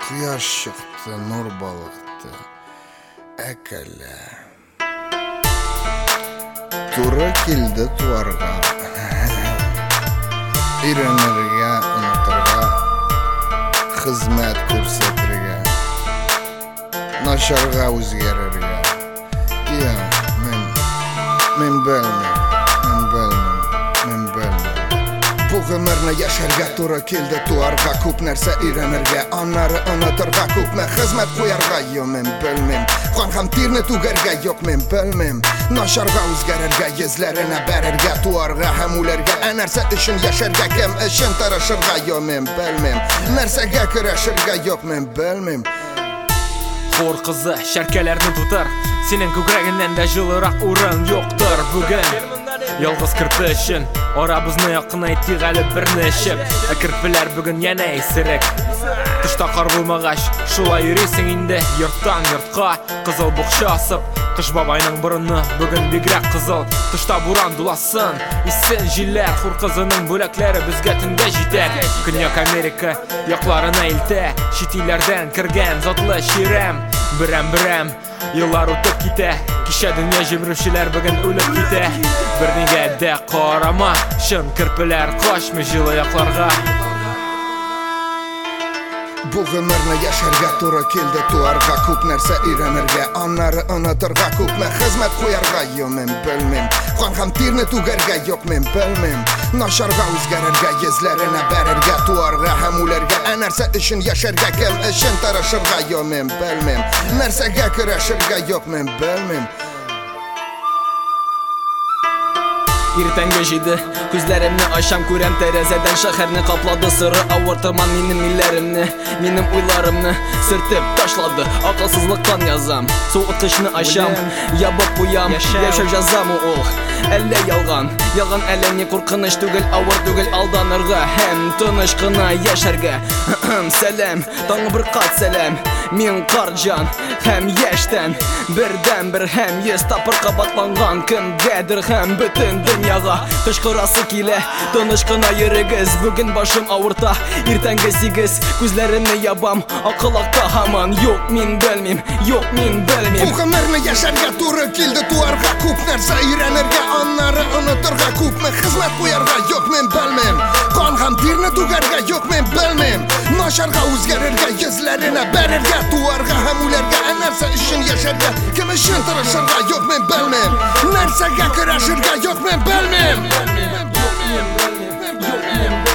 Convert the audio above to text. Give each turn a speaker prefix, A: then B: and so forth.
A: Quyosh chiqdi, nur baliqdi, akala. To'g'ri keldi tuvarga. Irinirga, unutirga, xizmat ko'rsatirga, nasharga o'zgarirga. Ya, men bilmayman. Bu ömürni yaşarga to'g'ri keldi tuvarga, ko'p narsa irinirga, onlari unutirga, ko'pmi xizmat qo'yarga. Yo, men bilmayman. Qon ham terni tugarga, yo'q men bilmayman. Nasharga o'zgarirga, yuzlarini berirga, tuvarga ham ularga, narsa ishini yasharga, kim ishin tarashirga. Yo, men bilmayman. Narsaga kurashirga, yo'q men bilmayman.
B: Xor qizi sharkalarni tutar, sening ko'kragindən də jilroq o'rin yo'qdir bugun. Yolg'iz kirpishing ora bizni yaqinaytdi hali bir neshib. Kirpilar bugun yana esirik. Tishda qor bo'lmag'ach, shulay yurasing endi yurtdan yurtqa, qizil buqsha osib. Qish babayning burni bugun bigrak qizil. Tishda bo'ron dulassin, issin jillar, xur qizining bo'laklari bizga tunda yetar. Kunyoq Amerika yoqlarini ilta, shitillardan kirgan zotli shiram. Biram yıllar o'tib keta, kisha dunyo jimrishlar bugun o'lib keta. Bir negada qarama, shin kirpilar qochmi jil oyoqlarga.
A: Bu ömürni yaşarga to'g'ri keldi tuvarga, ko'p narsa irinirga, onlari unutirga, ko'pmi xizmat qo'yarga. Yo, men bilmayman. Qon ham terni tugarga, yo'q men bilmayman. Nasharga o'zgarirga, yuzlarini berirga, tuvarga ham ularga, narsa ishini yasharga, kim ishin tarashirga. Yo, men bilmayman. Narsaga kurashirga, yo'q men bilmayman.
C: Ertanga jidi ko'zlarimni ochsam ko'ram terazadan, shaharni qopladi siri avurtirman mening millarimni, mening o'ylarimni sirtib tashladi. Aqlsizlikdan yazam, sovuq qishni asham, yabib qo'yam, yashab jazam ul. Alla yolg'on alani qo'rqinish tugul, avur tugul aldanirga, ham tinish qina yasharga. Salam, tong'i bir qat salam. Men qarjon ham yashdan birdan bir ham yuz tapir qabatlangan kimgadir ham butun dunyoga qishqirasi kela. Tinish-qina yurigiz, bugun boshim og'irta, ertangi 8 ko'zlarimni yabam, aqloqda hamon yo'q men bilmayman, yo'q men bilmayman.
A: Bu ömürni yaşarga to'g'ri keldi tuvarga, ko'p narsa irinirga, onlari unutirga, ko'pmi xizmat qo'yarga. Yo'q men bilmayman. Qon ham terni tugarga, yo'q men bilmayman. Nasharga o'zgarirga, yuzlarini berirga, tuvarga ham ularga, narsa ishini yasharga, kim ishin tarashirga. Yo'q men bilmayman. Narsaga kurashirga, yo'q men bilmayman.